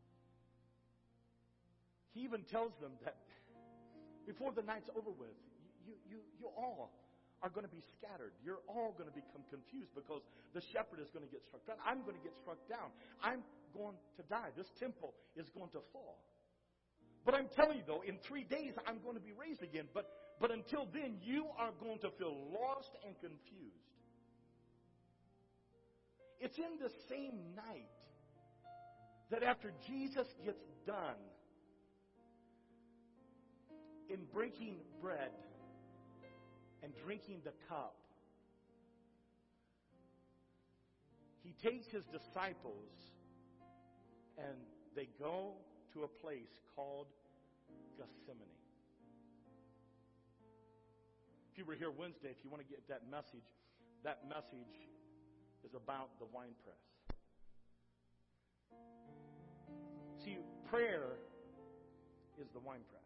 He even tells them that before the night's over with, you, you, you all are going to be scattered. You're all going to become confused because the shepherd is going to get struck down. I'm going to get struck down. I'm going to die. This temple is going to fall. But I'm telling you, though, in three days I'm going to be raised again. But, but until then, you are going to feel lost and confused. It's in the same night that after Jesus gets done in breaking bread and drinking the cup, he takes his disciples and they go to a place called Gethsemane. If you were here Wednesday, if you want to get that message, that message is about the winepress. See, prayer is the winepress.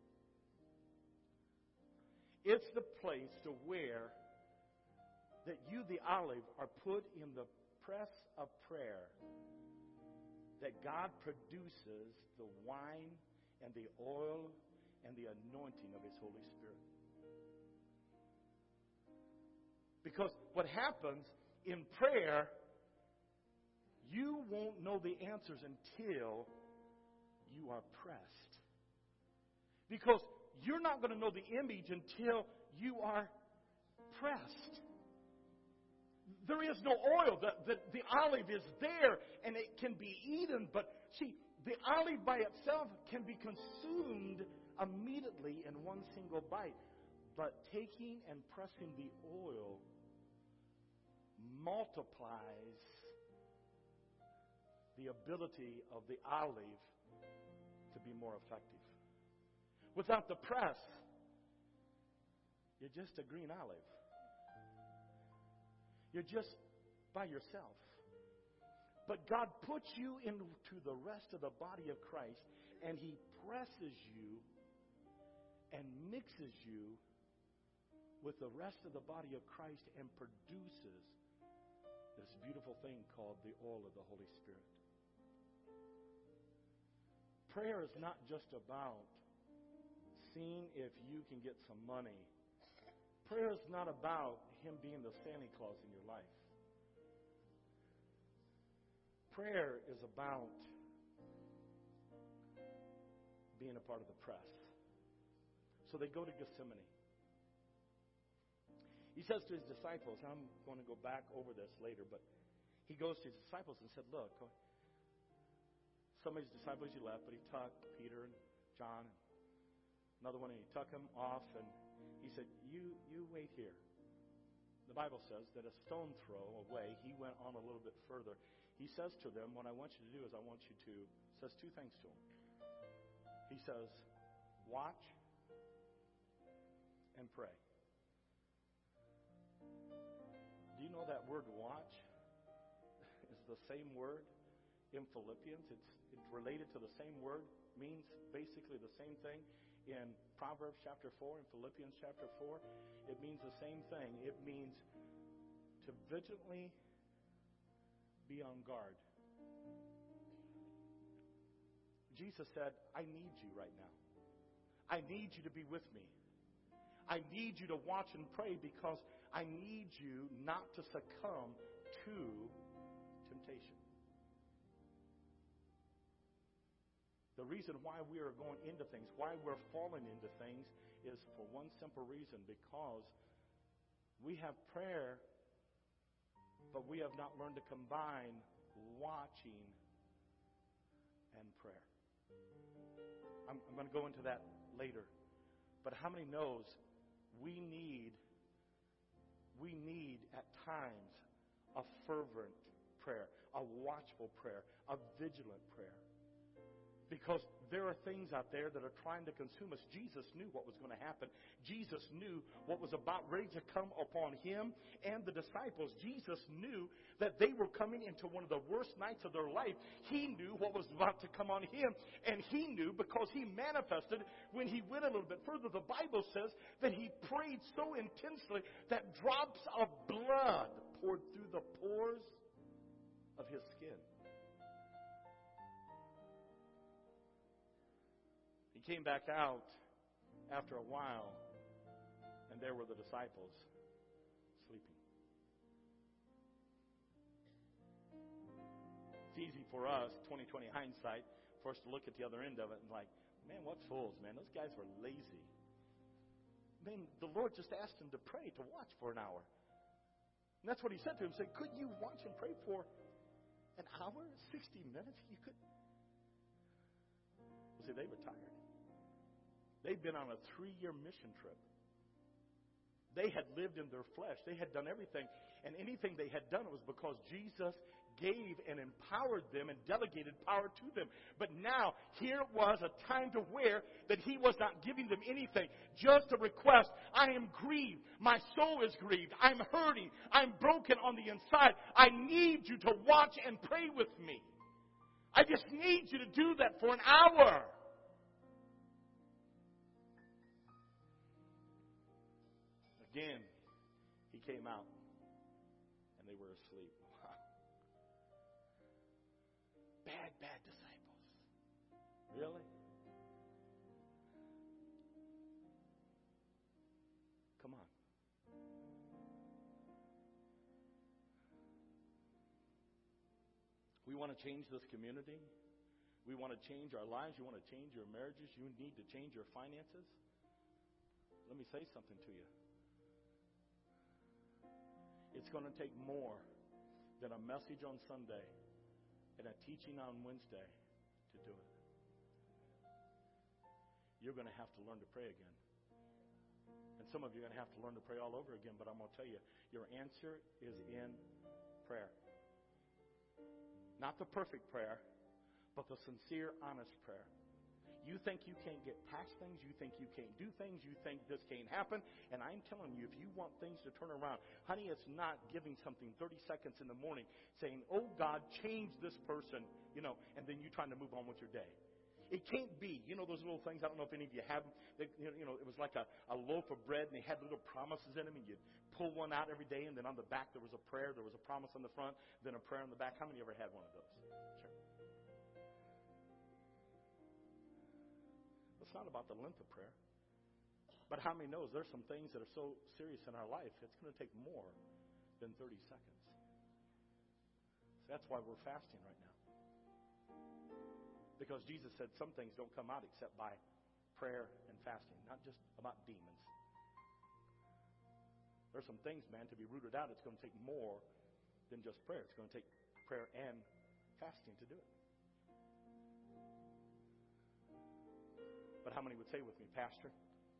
It's the place to where that you, the olive, are put in the press of prayer, that God produces the wine and the oil and the anointing of his Holy Spirit. Because what happens in prayer, you won't know the answers until you are pressed. Because you're not going to know the image until you are pressed. There is no oil. The, the, the olive is there and it can be eaten. But see, the olive by itself can be consumed immediately in one single bite. But taking and pressing the oil multiplies the ability of the olive to be more effective. Without the press, you're just a green olive. You're just by yourself. But God puts you into the rest of the body of Christ, and he presses you and mixes you with the rest of the body of Christ and produces this beautiful thing called the oil of the Holy Spirit. Prayer is not just about seeing if you can get some money. Prayer is not about him being the Santa Claus in your life. Prayer is about being a part of the press. So they go to Gethsemane. He says to his disciples, I'm going to go back over this later, but he goes to his disciples and said, look, some of his disciples he left, but he took Peter and John and another one, and he took him off, and he said, you you wait here. The Bible says that a stone throw away, he went on a little bit further. He says to them, what I want you to do is I want you to, says two things to them. He says, watch and pray. Do you know that word watch is the same word in Philippians? It's, it's related to the same word, means basically the same thing. In Proverbs chapter four, in Philippians chapter four, it means the same thing. It means to vigilantly be on guard. Jesus said, I need you right now. I need you to be with me. I need you to watch and pray because I need you not to succumb to temptation. The reason why we are going into things, why we're falling into things, is for one simple reason, because we have prayer, but we have not learned to combine watching and prayer. I'm, I'm going to go into that later. But how many knows we need, we need times of fervent prayer, a watchful prayer, a vigilant prayer. Because there are things out there that are trying to consume us. Jesus knew what was going to happen. Jesus knew what was about ready to come upon him and the disciples. Jesus knew that they were coming into one of the worst nights of their life. He knew what was about to come on him. And he knew because he manifested when he went a little bit further. The Bible says that he prayed so intensely that drops of blood poured through the pores of his skin. He came back out after a while, and there were the disciples sleeping. It's easy for us, twenty twenty hindsight, for us to look at the other end of it and like, man, what fools, man. Those guys were lazy. Man, the Lord just asked him to pray, to watch for an hour. And that's what he said to him. He said, could you watch and pray for an hour, sixty minutes? You could. Well, see, they were tired. They'd been on a three-year mission trip. They had lived in their flesh. They had done everything. And anything they had done was because Jesus gave and empowered them and delegated power to them. But now, here was a time to where that he was not giving them anything. Just a request. I am grieved. My soul is grieved. I'm hurting. I'm broken on the inside. I need you to watch and pray with me. I just need you to do that for an hour. Again, he came out, and they were asleep. Wow. Bad, bad disciples. Really? Come on. We want to change this community. We want to change our lives. You want to change your marriages. You need to change your finances. Let me say something to you. It's going to take more than a message on Sunday and a teaching on Wednesday to do it. You're going to have to learn to pray again. And some of you are going to have to learn to pray all over again, but I'm going to tell you, your answer is in prayer. Not the perfect prayer, but the sincere, honest prayer. You think you can't get past things. You think you can't do things. You think this can't happen. And I'm telling you, if you want things to turn around, honey, it's not giving something thirty seconds in the morning saying, oh, God, change this person, you know, and then you trying to move on with your day. It can't be. You know those little things, I don't know if any of you have them. They, you know, it was like a, a loaf of bread, and they had little promises in them, and you'd pull one out every day, and then on the back there was a prayer. There was a promise on the front, then a prayer on the back. How many ever had one of those? Sure. It's not about the length of prayer. But how many knows there's some things that are so serious in our life, it's going to take more than thirty seconds. So that's why we're fasting right now. Because Jesus said some things don't come out except by prayer and fasting, not just about demons. There's some things, man, to be rooted out, it's going to take more than just prayer. It's going to take prayer and fasting to do it. But how many would say with me, Pastor,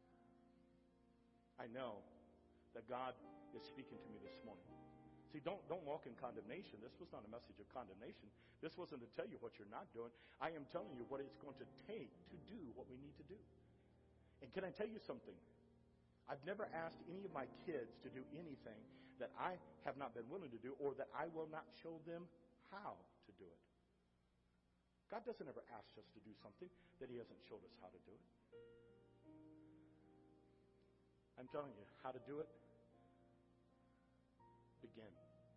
I know that God is speaking to me this morning. See, don't, don't walk in condemnation. This was not a message of condemnation. This wasn't to tell you what you're not doing. I am telling you what it's going to take to do what we need to do. And can I tell you something? I've never asked any of my kids to do anything that I have not been willing to do or that I will not show them how to do it. God doesn't ever ask us to do something that he hasn't showed us how to do it. I'm telling you how to do it. Begin.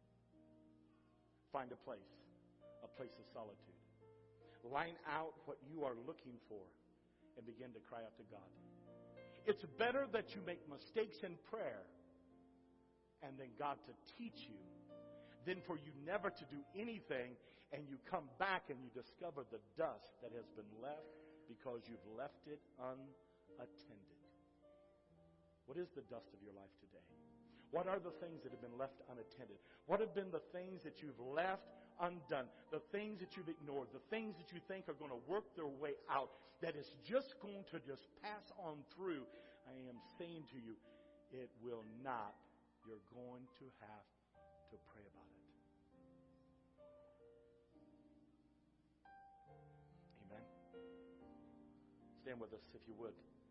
Find a place, a place of solitude. Line out what you are looking for and begin to cry out to God. It's better that you make mistakes in prayer and then God to teach you than for you never to do anything and you come back and you discover the dust that has been left because you've left it unattended. What is the dust of your life today? What are the things that have been left unattended? What have been the things that you've left undone? The things that you've ignored? The things that you think are going to work their way out? That is just going to just pass on through. I am saying to you, it will not. You're going to have to pray about it. Amen. Stand with us if you would.